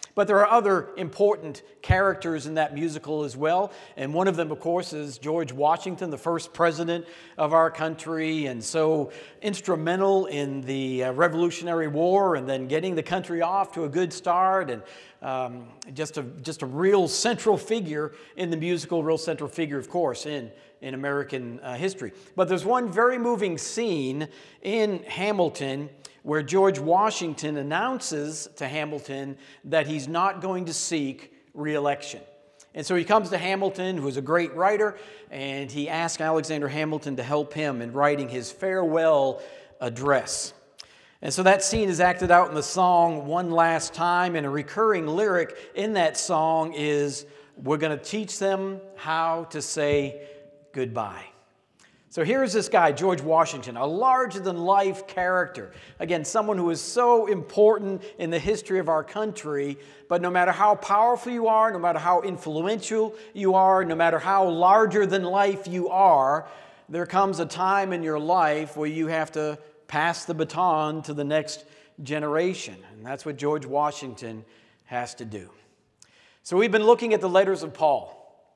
But there are other important characters in that musical as well. And one of them, of course, is George Washington, the first president of our country, and so instrumental in the Revolutionary War and then getting the country off to a good start, and just a real central figure in the musical, real central figure, of course, in American history. But there's one very moving scene in Hamilton where George Washington announces to Hamilton that he's not going to seek re-election. And so he comes to Hamilton, who is a great writer, and he asks Alexander Hamilton to help him in writing his farewell address. And so that scene is acted out in the song One Last Time, and a recurring lyric in that song is, "We're going to teach them how to say goodbye." So here's this guy, George Washington, a larger-than-life character. Again, someone who is so important in the history of our country, but no matter how powerful you are, no matter how influential you are, no matter how larger-than-life you are, there comes a time in your life where you have to pass the baton to the next generation. And that's what George Washington has to do. So we've been looking at the letters of Paul,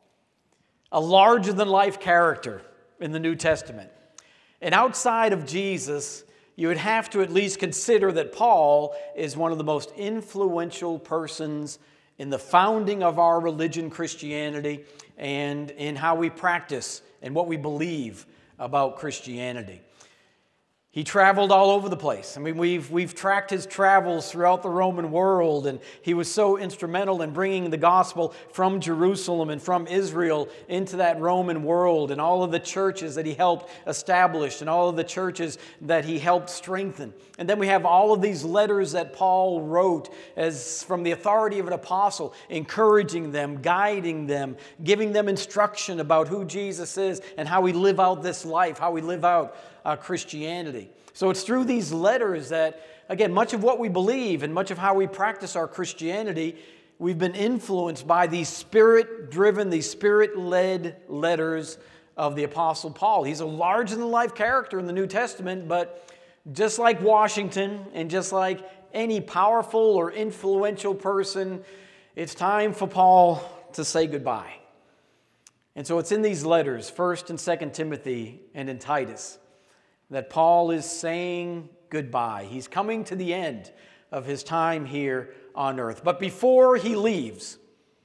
a larger-than-life character in the New Testament. And outside of Jesus, you would have to at least consider that Paul is one of the most influential persons in the founding of our religion, Christianity, and in how we practice and what we believe about Christianity. He traveled all over the place. I mean, we've tracked his travels throughout the Roman world, and he was so instrumental in bringing the gospel from Jerusalem and from Israel into that Roman world, and all of the churches that he helped establish and all of the churches that he helped strengthen. And then we have all of these letters that Paul wrote as from the authority of an apostle, encouraging them, guiding them, giving them instruction about who Jesus is and how we live out this life, how we live out Christianity. So it's through these letters that, again, much of what we believe and much of how we practice our Christianity, we've been influenced by these Spirit-driven, these Spirit-led letters of the Apostle Paul. He's a larger-than-life character in the New Testament, but just like Washington and just like any powerful or influential person, it's time for Paul to say goodbye. And so it's in these letters, 1st and 2nd Timothy and in Titus, that Paul is saying goodbye. He's coming to the end of his time here on earth. But before he leaves,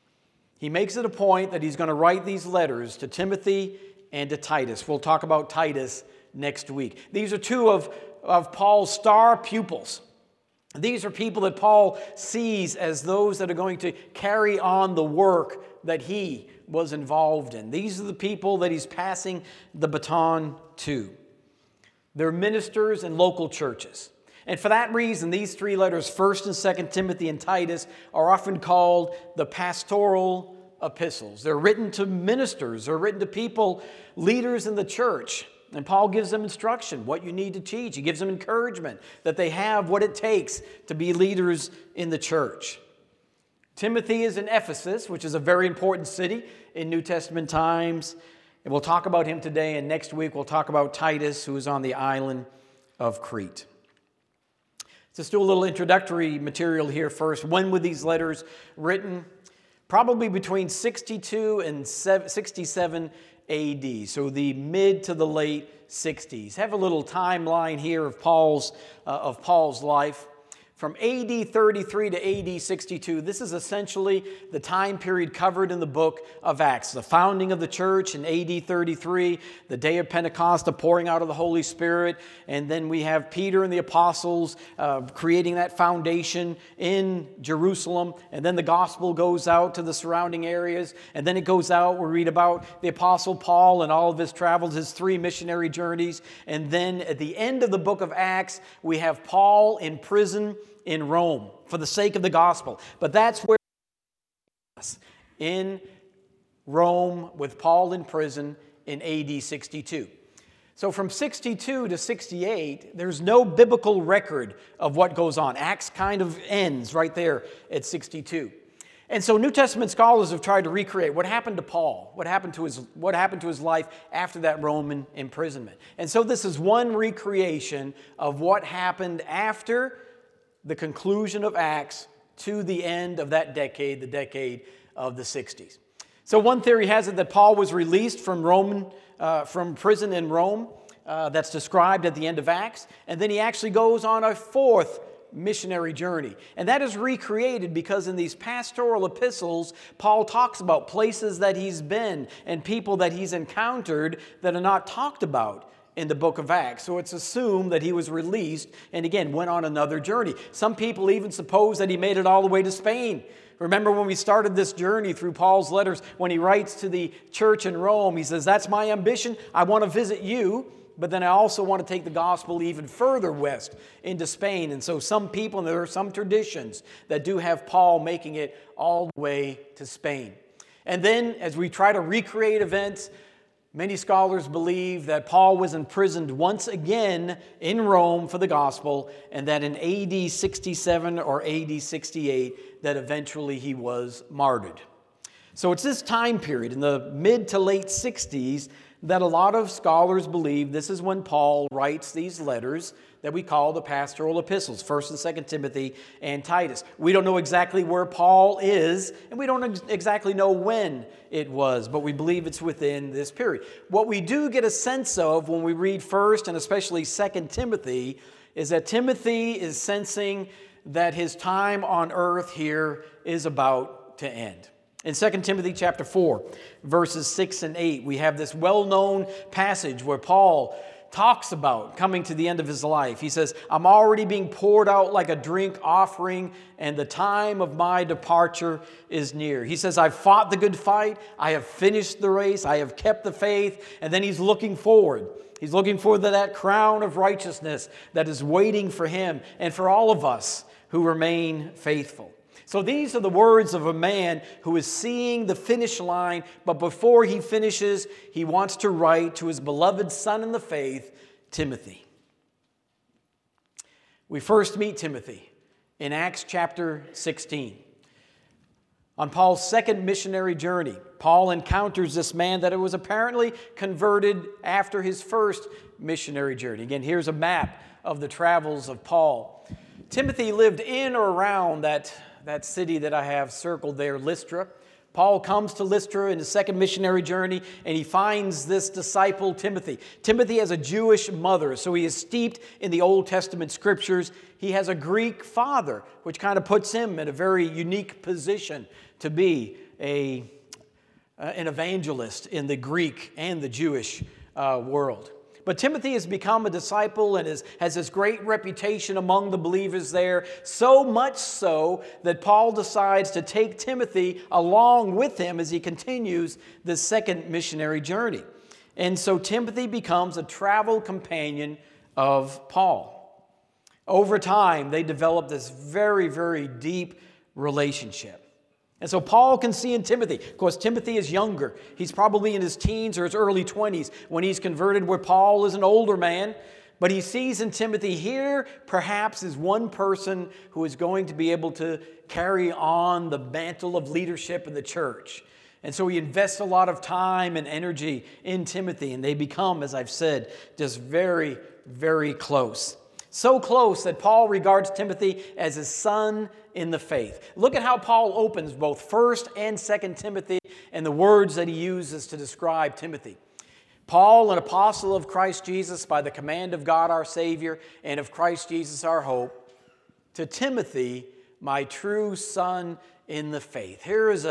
he makes it a point that he's going to write these letters to Timothy and to Titus. We'll talk about Titus next week. These are two of Paul's star pupils. These are people that Paul sees as those that are going to carry on the work that he was involved in. These are the people that he's passing the baton to. They're ministers in local churches. And for that reason, these three letters, 1st and 2nd Timothy and Titus, are often called the pastoral epistles. They're written to ministers. They're written to people, leaders in the church. And Paul gives them instruction, what you need to teach. He gives them encouragement that they have what it takes to be leaders in the church. Timothy is in Ephesus, which is a very important city in New Testament times. And we'll talk about him today, and next week we'll talk about Titus, who is on the island of Crete. Let's do a little introductory material here first. When were these letters written? Probably between 62 and 67 AD, so the mid to the late 60s. Have a little timeline here of Paul's life. From AD 33 to AD 62, this is essentially the time period covered in the book of Acts. The founding of the church in AD 33, the day of Pentecost, the pouring out of the Holy Spirit, and then we have Peter and the apostles creating that foundation in Jerusalem, and then the gospel goes out to the surrounding areas, and then it goes out, we read about the apostle Paul and all of his travels, his 3 missionary journeys, and then at the end of the book of Acts, we have Paul in prison in Rome for the sake of the gospel. But that's where in Rome with Paul in prison in AD 62. So from 62 to 68, there's no biblical record of what goes on. Acts kind of ends right there at 62. And so New Testament scholars have tried to recreate what happened to Paul, what happened to his life after that Roman imprisonment. And so this is one recreation of what happened after the conclusion of Acts to the end of that decade, the decade of the 60s. So one theory has it that Paul was released from prison in Rome, that's described at the end of Acts, and then he actually goes on a fourth missionary journey. And that is recreated because in these pastoral epistles, Paul talks about places that he's been and people that he's encountered that are not talked about in the book of Acts. So it's assumed that he was released and again went on another journey. Some people even suppose that he made it all the way to Spain. Remember when we started this journey through Paul's letters, when he writes to the church in Rome, he says, that's my ambition. I want to visit you, but then I also want to take the gospel even further west into Spain. And so some people, and there are some traditions that do have Paul making it all the way to Spain. And then as we try to recreate events, many scholars believe that Paul was imprisoned once again in Rome for the gospel, and that in AD 67 or AD 68 that eventually he was martyred. So it's this time period in the mid to late 60s that a lot of scholars believe this is when Paul writes these letters that we call the pastoral epistles, 1st and 2nd Timothy and Titus. We don't know exactly where Paul is, and we don't exactly know when it was, but we believe it's within this period. What we do get a sense of when we read 1st and especially 2nd Timothy is that Timothy is sensing that his time on earth here is about to end. In 2 Timothy chapter 4, verses 6 and 8, we have this well-known passage where Paul talks about coming to the end of his life. He says, I'm already being poured out like a drink offering, and the time of my departure is near. He says, I've fought the good fight, I have finished the race, I have kept the faith, and then he's looking forward. He's looking for that crown of righteousness that is waiting for him and for all of us who remain faithful. So these are the words of a man who is seeing the finish line, but before he finishes, he wants to write to his beloved son in the faith, Timothy. We first meet Timothy in Acts chapter 16. On Paul's second missionary journey, Paul encounters this man that was apparently converted after his first missionary journey. Again, here's a map of the travels of Paul. Timothy lived in or around that city that I have circled there, Lystra. Paul comes to Lystra in his second missionary journey, and he finds this disciple, Timothy. Timothy has a Jewish mother, so he is steeped in the Old Testament scriptures. He has a Greek father, which kind of puts him in a very unique position to be an evangelist in the Greek and the Jewish world. But Timothy has become a disciple and has this great reputation among the believers there, so much so that Paul decides to take Timothy along with him as he continues this second missionary journey. And so Timothy becomes a travel companion of Paul. Over time, they develop this very, very deep relationship. And so Paul can see in Timothy, of course, Timothy is younger. He's probably in his teens or his early 20s when he's converted, where Paul is an older man. But he sees in Timothy here, perhaps, is one person who is going to be able to carry on the mantle of leadership in the church. And so he invests a lot of time and energy in Timothy, and they become, as I've said, just very, very close. So close that Paul regards Timothy as his son in the faith. Look at how Paul opens both 1st and 2nd Timothy and the words that he uses to describe Timothy. Paul, an apostle of Christ Jesus by the command of God our Savior and of Christ Jesus our hope, to Timothy, my true son in the faith. Here is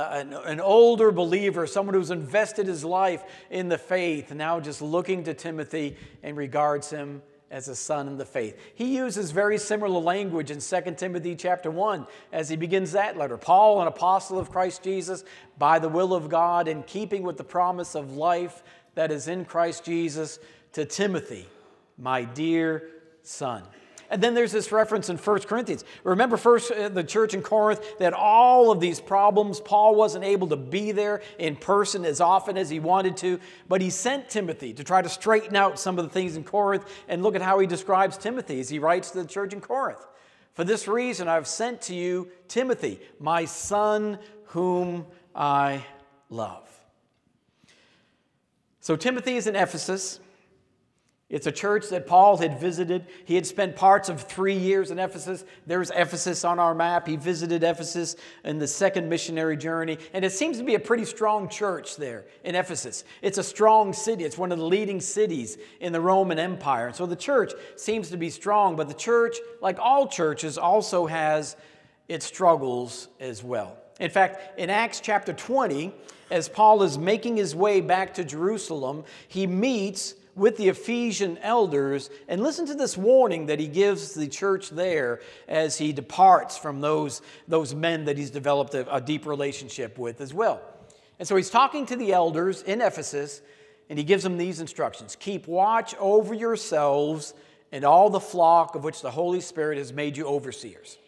an older believer, someone who's invested his life in the faith, now just looking to Timothy and regards him as a son in the faith. He uses very similar language in 2 Timothy chapter 1 as he begins that letter. Paul, an apostle of Christ Jesus, by the will of God, in keeping with the promise of life that is in Christ Jesus, to Timothy, my dear son. And then there's this reference in 1 Corinthians. Remember the church in Corinth, they had all of these problems. Paul wasn't able to be there in person as often as he wanted to, but he sent Timothy to try to straighten out some of the things in Corinth. And look at how he describes Timothy as he writes to the church in Corinth. For this reason, I've sent to you Timothy, my son whom I love. So Timothy is in Ephesus. It's a church that Paul had visited. He had spent parts of 3 years in Ephesus. There's Ephesus on our map. He visited Ephesus in the second missionary journey. And it seems to be a pretty strong church there in Ephesus. It's a strong city. It's one of the leading cities in the Roman Empire. And so the church seems to be strong. But the church, like all churches, also has its struggles as well. In fact, in Acts chapter 20, as Paul is making his way back to Jerusalem, he meets with the Ephesian elders, and listen to this warning that he gives the church there as he departs from those men that he's developed a deep relationship with as well. And so he's talking to the elders in Ephesus, and he gives them these instructions. Keep watch over yourselves and all the flock of which the Holy Spirit has made you overseers.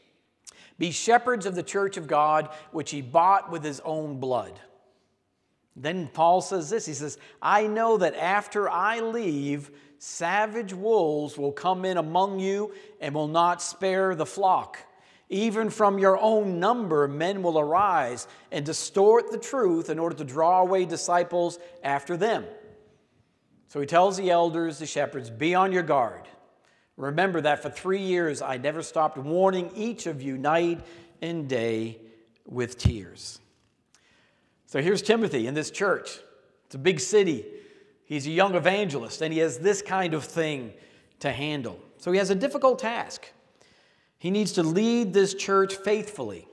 Be shepherds of the church of God, which he bought with his own blood. Then Paul says this, he says, I know that after I leave, savage wolves will come in among you and will not spare the flock. Even from your own number, men will arise and distort the truth in order to draw away disciples after them. So he tells the elders, the shepherds, be on your guard. Remember that for 3 years I never stopped warning each of you night and day with tears. So here's Timothy in this church. It's a big city. He's a young evangelist, and he has this kind of thing to handle. So he has a difficult task. He needs to lead this church faithfully.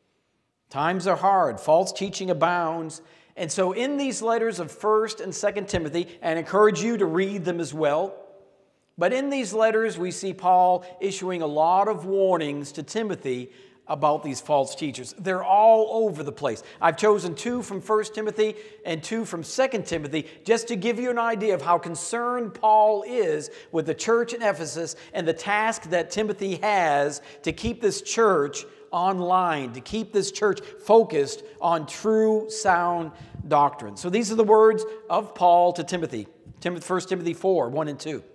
Times are hard. False teaching abounds. And so in these letters of 1st and 2nd Timothy, and I encourage you to read them as well, but in these letters we see Paul issuing a lot of warnings to Timothy about these false teachers. They're all over the place. I've chosen 2 from 1 Timothy and 2 from 2 Timothy just to give you an idea of how concerned Paul is with the church in Ephesus and the task that Timothy has to keep this church online, to keep this church focused on true, sound doctrine. So these are the words of Paul to Timothy. 1 Timothy 4, 1 and 2.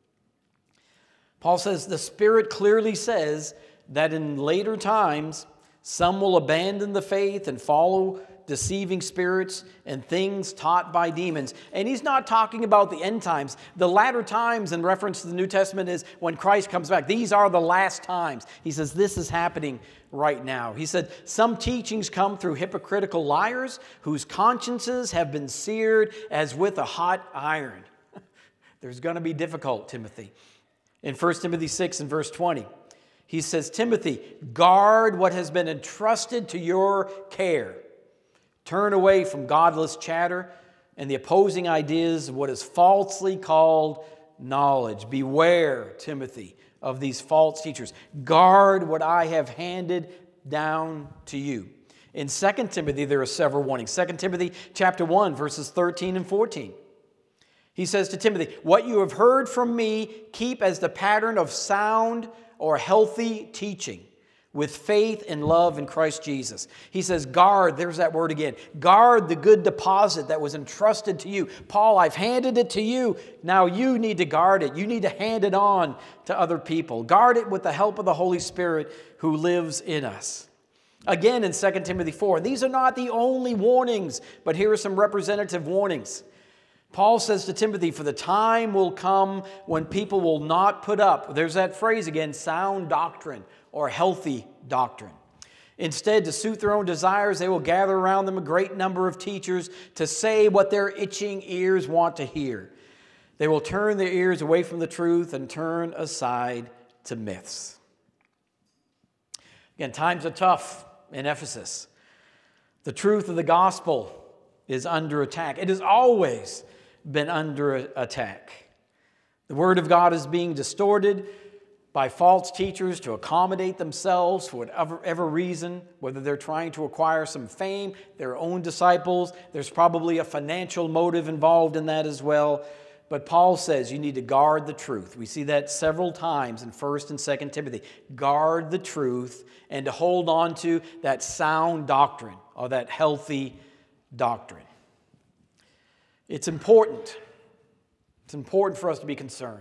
Paul says, the Spirit clearly says that in later times, some will abandon the faith and follow deceiving spirits and things taught by demons. And he's not talking about the end times. The latter times in reference to the New Testament is when Christ comes back. These are the last times. He says this is happening right now. He said some teachings come through hypocritical liars whose consciences have been seared as with a hot iron. There's going to be difficult, Timothy. In 1 Timothy 6 and verse 20, he says, Timothy, guard what has been entrusted to your care. Turn away from godless chatter and the opposing ideas of what is falsely called knowledge. Beware, Timothy, of these false teachers. Guard what I have handed down to you. In 2 Timothy, there are several warnings. 2 Timothy chapter 1, verses 13 and 14. He says to Timothy, what you have heard from me, keep as the pattern of sound or healthy teaching with faith and love in Christ Jesus. He says, guard, there's that word again. Guard the good deposit that was entrusted to you. Paul, I've handed it to you. Now you need to guard it. You need to hand it on to other people. Guard it with the help of the Holy Spirit who lives in us. Again in 2 Timothy 4, these are not the only warnings, but here are some representative warnings. Paul says to Timothy, for the time will come when people will not put up, there's that phrase again, sound doctrine or healthy doctrine. Instead, to suit their own desires, they will gather around them a great number of teachers to say what their itching ears want to hear. They will turn their ears away from the truth and turn aside to myths. Again, times are tough in Ephesus. The truth of the gospel is under attack. It has always been under attack. The Word of God is being distorted by false teachers to accommodate themselves for whatever reason, whether they're trying to acquire some fame, their own disciples. There's probably a financial motive involved in that as well. But Paul says you need to guard the truth. We see that several times in 1 and 2 Timothy. Guard the truth and to hold on to that sound doctrine or that healthy doctrine. It's important. It's important for us to be concerned.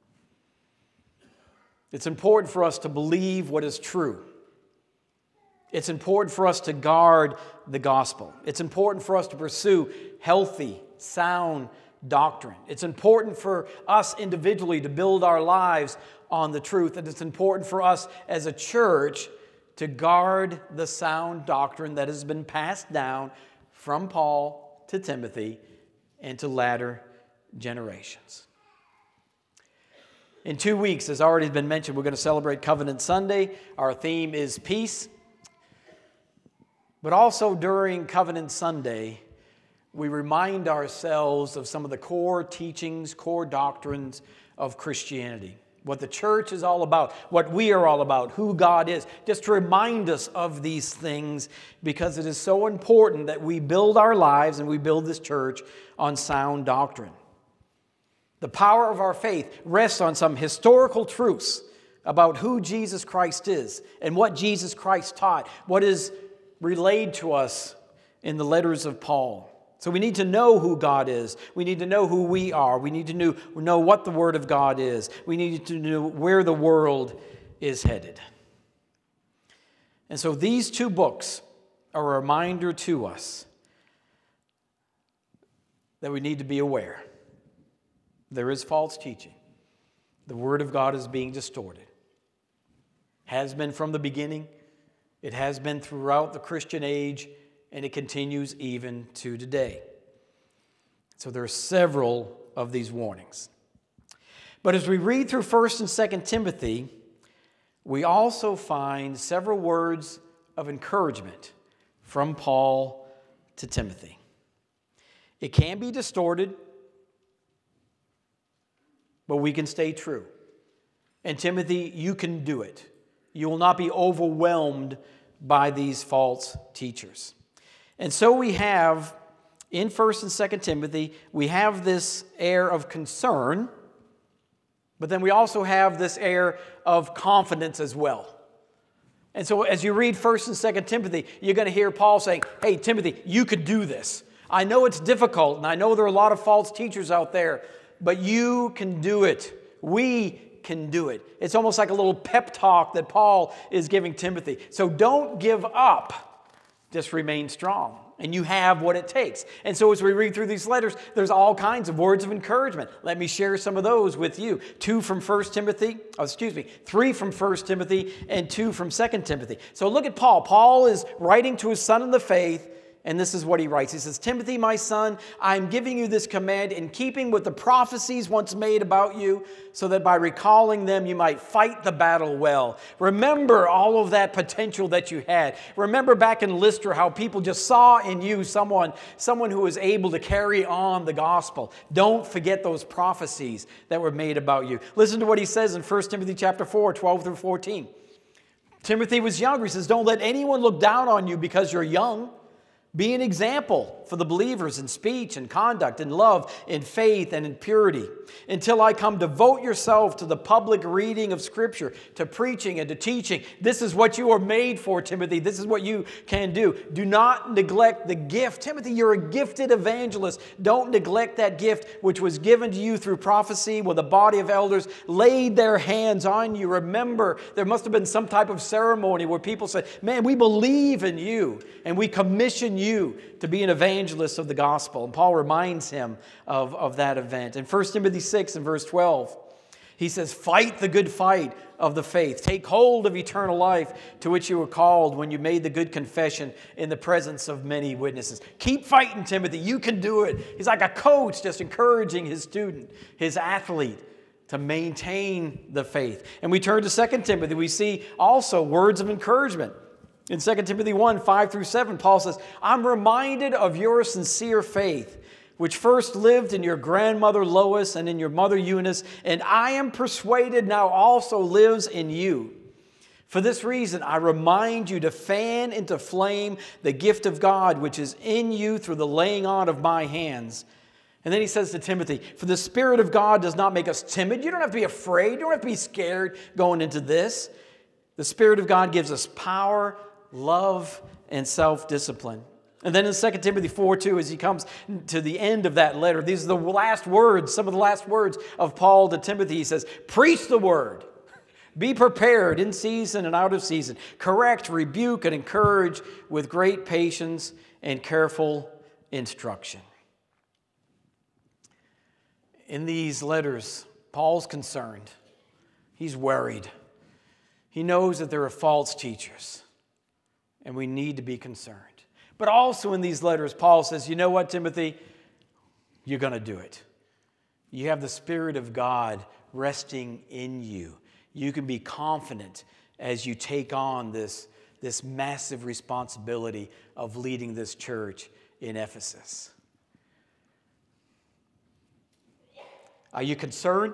It's important for us to believe what is true. It's important for us to guard the gospel. It's important for us to pursue healthy, sound doctrine. It's important for us individually to build our lives on the truth, and it's important for us as a church to guard the sound doctrine that has been passed down from Paul to Timothy and to latter generations. In 2 weeks, as already been mentioned, we're going to celebrate Covenant Sunday. Our theme is peace. But also during Covenant Sunday, we remind ourselves of some of the core teachings, core doctrines of Christianity. What the church is all about, what we are all about, who God is. Just to remind us of these things, because it is so important that we build our lives and we build this church on sound doctrine. The power of our faith rests on some historical truths about who Jesus Christ is and what Jesus Christ taught, what is relayed to us in the letters of Paul. So we need to know who God is. We need to know who we are. We need to know what the Word of God is. We need to know where the world is headed. And so these two books are a reminder to us that we need to be aware. There is false teaching. The Word of God is being distorted. Has been from the beginning. It has been throughout the Christian age, and it continues even to today. So there are several of these warnings. But as we read through 1st and 2nd Timothy, we also find several words of encouragement from Paul to Timothy. It can be distorted, but we can stay true. And Timothy, you can do it. You will not be overwhelmed by these false teachers. And so we have, in 1st and 2nd Timothy, we have this air of concern, but then we also have this air of confidence as well. And so as you read 1st and 2nd Timothy, you're going to hear Paul saying, hey, Timothy, you could do this. I know it's difficult, and I know there are a lot of false teachers out there, but you can do it. We can do it. It's almost like a little pep talk that Paul is giving Timothy. So don't give up. Just remain strong. And you have what it takes. And so as we read through these letters, there's all kinds of words of encouragement. Let me share some of those with you. 3 from 1 Timothy, and 2 from 2 Timothy. So look at Paul. Paul is writing to his son in the faith, and this is what he writes. He says, Timothy, my son, I am giving you this command in keeping with the prophecies once made about you, so that by recalling them you might fight the battle well. Remember all of that potential that you had. Remember back in Lystra how people just saw in you someone who was able to carry on the gospel. Don't forget those prophecies that were made about you. Listen to what he says in 1 Timothy chapter 4, 12 through 14. Timothy was younger. He says, don't let anyone look down on you because you're young. Be an example for the believers in speech and conduct, in love, in faith, and in purity. Until I come, devote yourself to the public reading of Scripture, to preaching and to teaching. This is what you are made for, Timothy. This is what you can do. Do not neglect the gift. Timothy, you're a gifted evangelist. Don't neglect that gift which was given to you through prophecy when the body of elders laid their hands on you. Remember, there must have been some type of ceremony where people said, man, we believe in you and we commission you to be an evangelist of the gospel. And Paul reminds him of that event. In 1 Timothy 6 and verse 12, he says, fight the good fight of the faith. Take hold of eternal life to which you were called when you made the good confession in the presence of many witnesses. Keep fighting, Timothy. You can do it. He's like a coach just encouraging his student, his athlete, to maintain the faith. And we turn to 2 Timothy. We see also words of encouragement. In 2 Timothy 1, 5 through 7, Paul says, I'm reminded of your sincere faith, which first lived in your grandmother Lois and in your mother Eunice, and I am persuaded now also lives in you. For this reason, I remind you to fan into flame the gift of God, which is in you through the laying on of my hands. And then he says to Timothy, for the Spirit of God does not make us timid. You don't have to be afraid. You don't have to be scared going into this. The Spirit of God gives us power, love, and self-discipline. And then in 2 Timothy 4:2, as he comes to the end of that letter, these are the last words, some of the last words of Paul to Timothy. He says, preach the word. Be prepared in season and out of season. Correct, rebuke, and encourage with great patience and careful instruction. In these letters, Paul's concerned. He's worried. He knows that there are false teachers, and we need to be concerned. But also in these letters, Paul says, you know what, Timothy? You're going to do it. You have the Spirit of God resting in you. You can be confident as you take on this massive responsibility of leading this church in Ephesus. Are you concerned?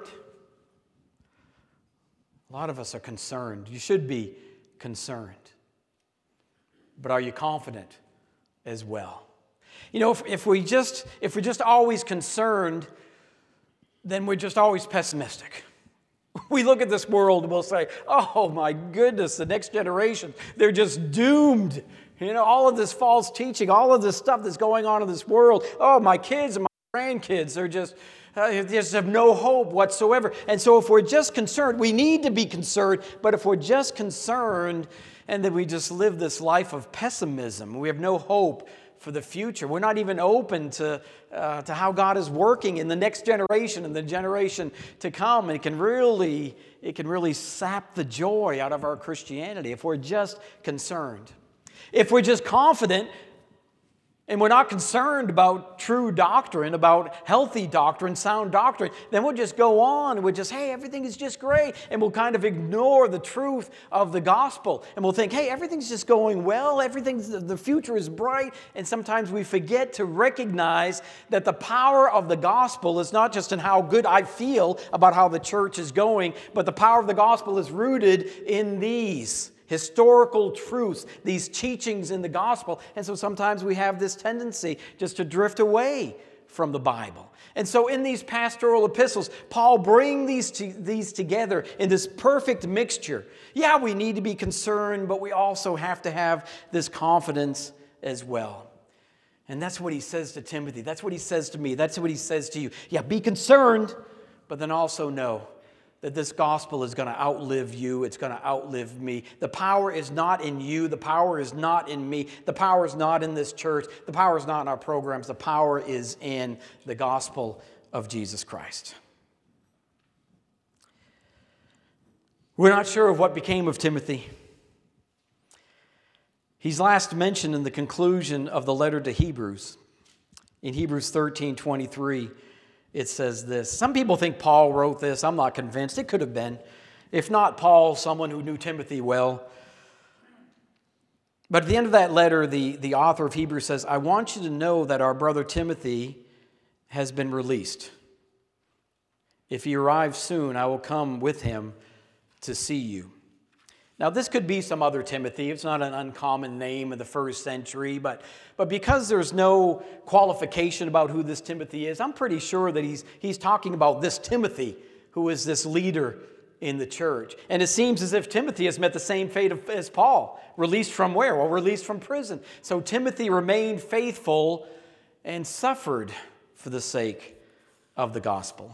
A lot of us are concerned. You should be concerned. But are you confident as well? You know, if we're just always concerned, then we're just always pessimistic. We look at this world and we'll say, oh my goodness, the next generation, they're just doomed. You know, all of this false teaching, all of this stuff that's going on in this world. Oh, my kids and my grandkids, they just have no hope whatsoever. And so if we're just concerned, we need to be concerned, but if we're just concerned and then we just live this life of pessimism, we have no hope for the future. We're not even open to how God is working in the next generation and the generation to come. It can really sap the joy out of our Christianity if we're just concerned. If we're just confident and we're not concerned about true doctrine, about healthy doctrine, sound doctrine, then we'll just go on and we'll just, hey, everything is just great. And we'll kind of ignore the truth of the gospel. And we'll think, hey, everything's just going well. The future is bright. And sometimes we forget to recognize that the power of the gospel is not just in how good I feel about how the church is going, but the power of the gospel is rooted in these historical truths, these teachings in the gospel. And so sometimes we have this tendency just to drift away from the Bible. And so in these pastoral epistles, Paul brings these together in this perfect mixture. Yeah, we need to be concerned, but we also have to have this confidence as well. And that's what he says to Timothy. That's what he says to me. That's what he says to you. Yeah, be concerned, but then also know that this gospel is going to outlive you. It's going to outlive me. The power is not in you. The power is not in me. The power is not in this church. The power is not in our programs. The power is in the gospel of Jesus Christ. We're not sure of what became of Timothy. He's last mentioned in the conclusion of the letter to Hebrews. In Hebrews 13:23, it says this. Some people think Paul wrote this. I'm not convinced. It could have been. If not Paul, someone who knew Timothy well. But at the end of that letter, the author of Hebrews says, I want you to know that our brother Timothy has been released. If he arrives soon, I will come with him to see you. Now, this could be some other Timothy. It's not an uncommon name in the first century, but because there's no qualification about who this Timothy is, I'm pretty sure that he's talking about this Timothy, who is this leader in the church. And it seems as if Timothy has met the same fate as Paul. Released from where? Well, released from prison. So Timothy remained faithful and suffered for the sake of the gospel.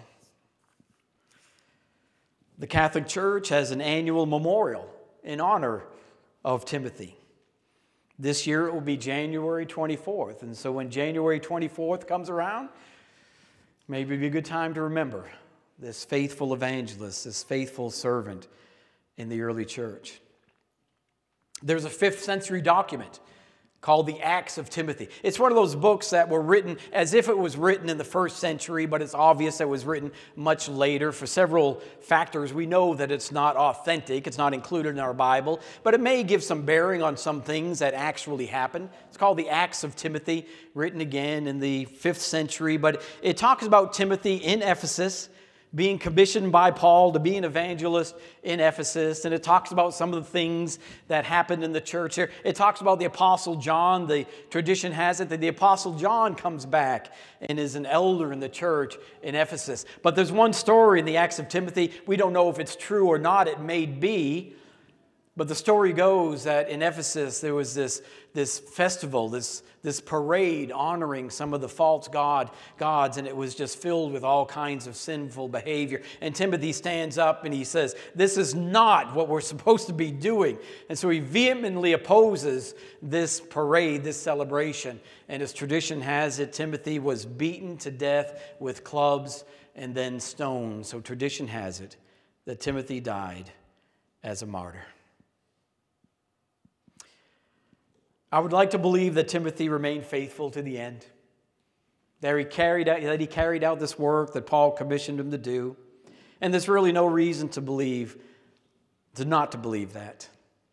The Catholic Church has an annual memorial in honor of Timothy. This year it will be January 24th. And so when January 24th comes around, maybe it'd be a good time to remember this faithful evangelist, this faithful servant in the early church. There's a 5th century document called the Acts of Timothy. It's one of those books that were written as if it was written in the 1st century, but it's obvious it was written much later. For several factors, we know that it's not authentic. It's not included in our Bible, but it may give some bearing on some things that actually happened. It's called the Acts of Timothy, written again in the 5th century, but it talks about Timothy in Ephesus, being commissioned by Paul to be an evangelist in Ephesus. And it talks about some of the things that happened in the church here. It talks about the Apostle John. The tradition has it that the Apostle John comes back and is an elder in the church in Ephesus. But there's one story in the Acts of Timothy. We don't know if it's true or not. It may be. But the story goes that in Ephesus there was this festival, this parade honoring some of the false gods, and it was just filled with all kinds of sinful behavior. And Timothy stands up and he says, this is not what we're supposed to be doing. And so he vehemently opposes this parade, this celebration. And as tradition has it, Timothy was beaten to death with clubs and then stoned. So tradition has it that Timothy died as a martyr. I would like to believe that Timothy remained faithful to the end, that he carried out this work that Paul commissioned him to do. And there's really no reason to not to believe that.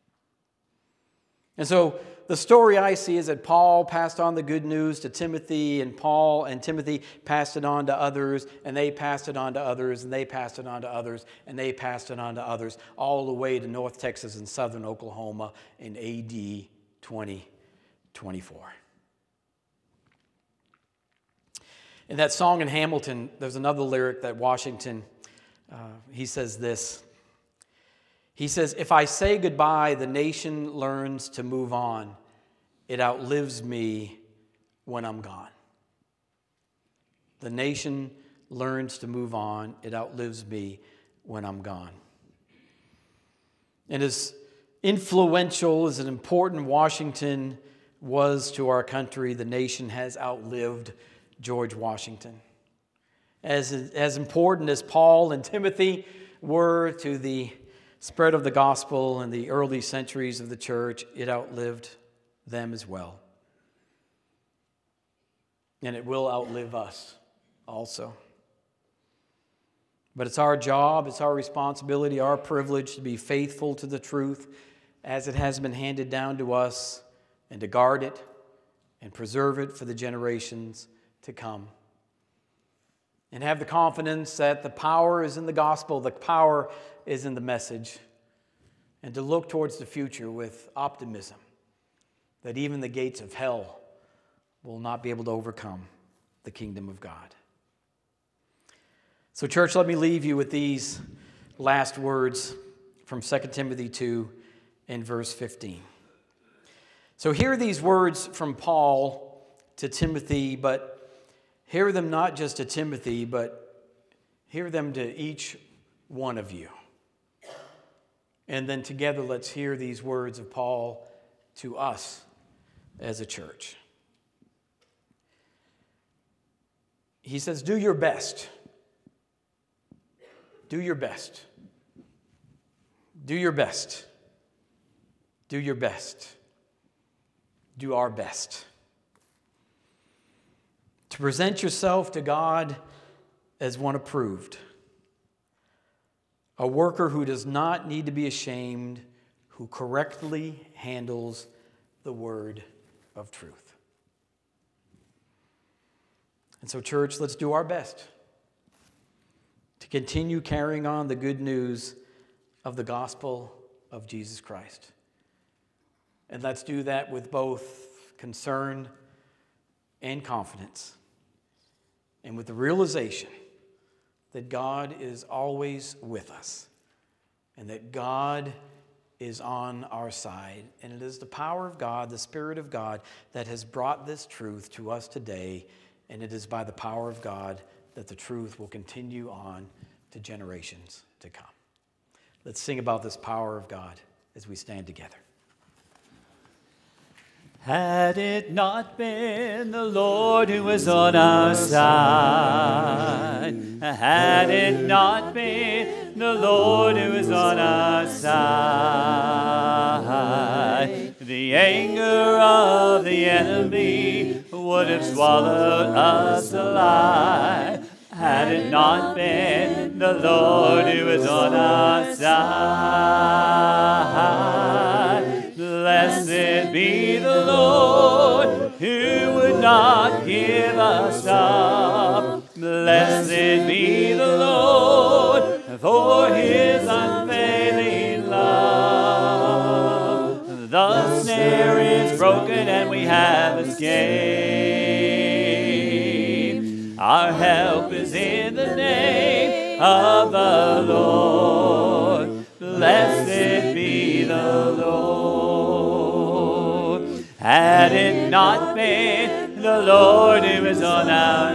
And so the story I see is that Paul passed on the good news to Timothy, and Paul and Timothy passed it on to others, and they passed it on to others, and they passed it on to others, and they passed it on to others, all the way to North Texas and southern Oklahoma in AD 2024. In that song in Hamilton, there's another lyric that Washington, he says this. He says, "If I say goodbye, the nation learns to move on. It outlives me when I'm gone." The nation learns to move on. It outlives me when I'm gone. And as influential as an important Washington was to our country, the nation has outlived George Washington. As important as Paul and Timothy were to the spread of the gospel in the early centuries of the church, it outlived them as well. And it will outlive us also. But it's our job, it's our responsibility, our privilege to be faithful to the truth as it has been handed down to us, and to guard it and preserve it for the generations to come. And have the confidence that the power is in the gospel, the power is in the message, and to look towards the future with optimism that even the gates of hell will not be able to overcome the kingdom of God. So, church, let me leave you with these last words from 2 Timothy 2 and verse 15. So hear these words from Paul to Timothy, but hear them not just to Timothy, but hear them to each one of you. And then together let's hear these words of Paul to us as a church. He says, do your best. Do your best. Do your best. Do your best. Do our best. To present yourself to God as one approved. A worker who does not need to be ashamed, who correctly handles the word of truth. And so, church, let's do our best to continue carrying on the good news of the gospel of Jesus Christ. And let's do that with both concern and confidence, and with the realization that God is always with us, and that God is on our side. And it is the power of God, the Spirit of God, that has brought this truth to us today. And it is by the power of God that the truth will continue on to generations to come. Let's sing about this power of God as we stand together. Had it not been the Lord who was on our side, had it not been the Lord who was on our side, the anger of the enemy would have swallowed us alive. Had it not been the Lord who was on our side, blessed be the Lord who would not give us up. Blessed be the Lord for his unfailing love. The snare is broken and we have escaped. Our help is in the name of the Lord. Blessed be the Lord. Had it not been the Lord who was on our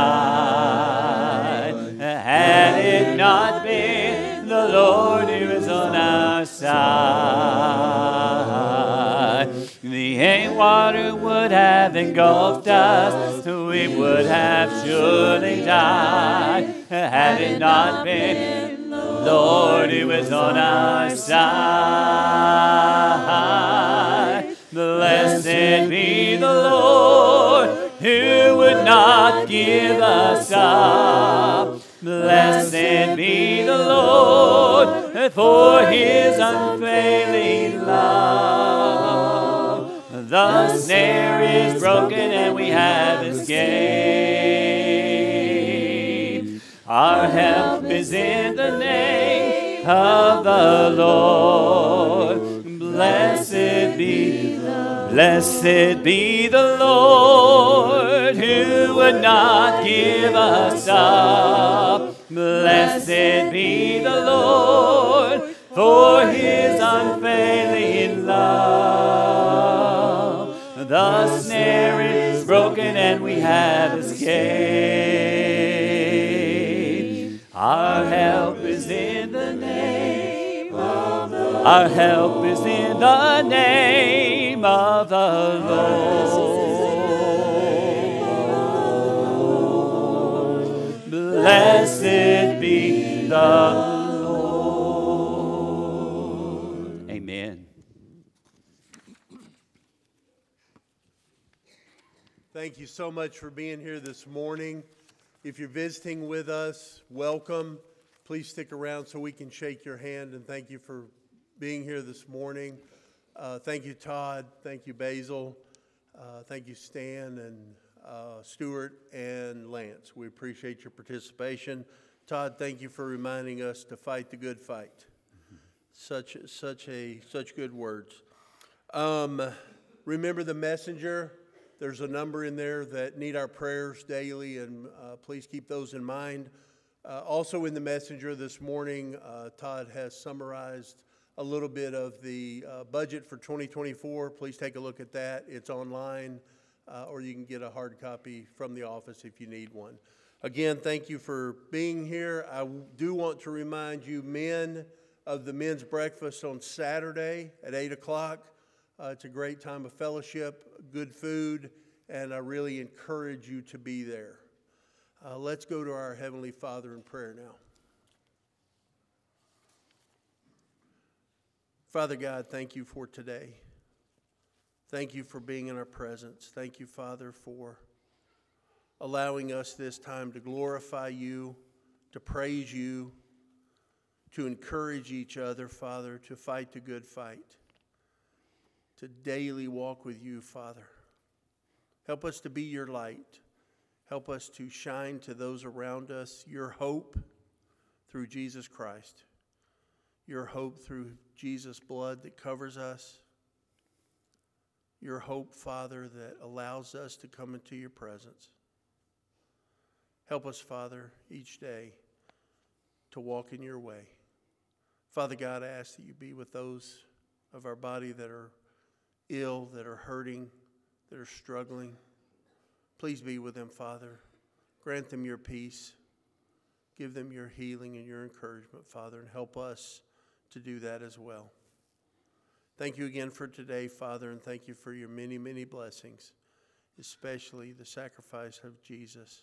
side, had it not been the Lord who was on our side, the The water would have engulfed us, we would have surely died, had it not been the Lord who was on our side. Blessed be the Lord who would not give us up. Blessed be the Lord for his unfailing love. The snare is broken and we have escaped. Our help is in the name of the Lord. Blessed be the Lord who would not give us up. Blessed be the Lord for his unfailing love. The snare is broken and we have escaped. Our help is in the name of the Lord. Our help is in the name of the Lord. Blessed be the Lord. Amen. Thank you so much for being here this morning. If you're visiting with us, welcome. Please stick around so we can shake your hand, and thank you for being here this morning. Thank you, Todd. Thank you, Basil. Thank you, Stan and Stuart and Lance. We appreciate your participation. Todd, thank you for reminding us to fight the good fight. Such good words. Remember the messenger. There's a number in there that need our prayers daily, and please keep those in mind. Also in the messenger this morning, Todd has summarized a little bit of the budget for 2024. Please take a look at that. It's online, or you can get a hard copy from the office if you need one. Again, thank you for being here. I do want to remind you, men, of the men's breakfast on Saturday at 8 o'clock. It's a great time of fellowship, good food, and I really encourage you to be there. Let's go to our Heavenly Father in prayer now. Father God, thank you for today. Thank you for being in our presence. Thank you, Father, for allowing us this time to glorify you, to praise you, to encourage each other, Father, to fight the good fight, to daily walk with you, Father. Help us to be your light. Help us to shine to those around us your hope through Jesus Christ, your hope through Jesus' blood that covers us, your hope, Father, that allows us to come into your presence. Help us, Father, each day to walk in your way. Father God, I ask that you be with those of our body that are ill, that are hurting, that are struggling. Please be with them, Father. Grant them your peace. Give them your healing and your encouragement, Father, and help us to do that as well. Thank you again for today, Father, and thank you for your many, many blessings, especially the sacrifice of Jesus.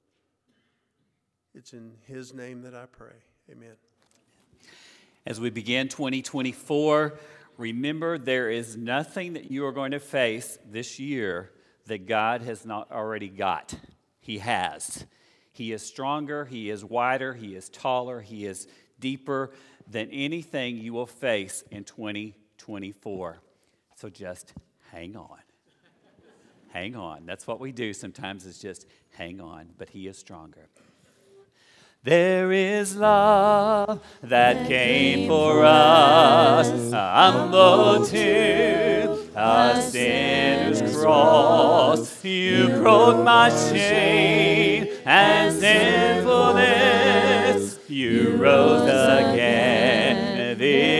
It's in his name that I pray. Amen. As we begin 2024, remember there is nothing that you are going to face this year that God has not already got. He has. He is stronger, he is wider, he is taller, he is deeper than anything you will face in 2024. So just hang on. Hang on. That's what we do sometimes, is just hang on. But he is stronger. There is love that came for us, humble to a sinner's cross. You broke my shame and sinfulness. You rose again,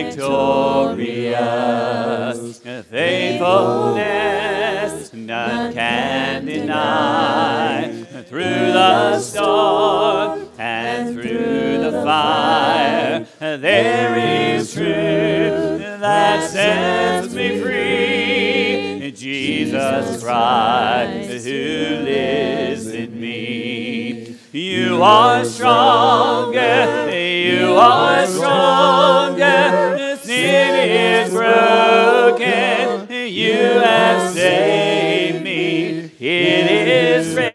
victorious. Faithfulness none can deny. Through the storm and through the fire, there is truth that sets me free. Jesus Christ who lives in me. You are stronger, you are stronger, sin is broken, you have saved me.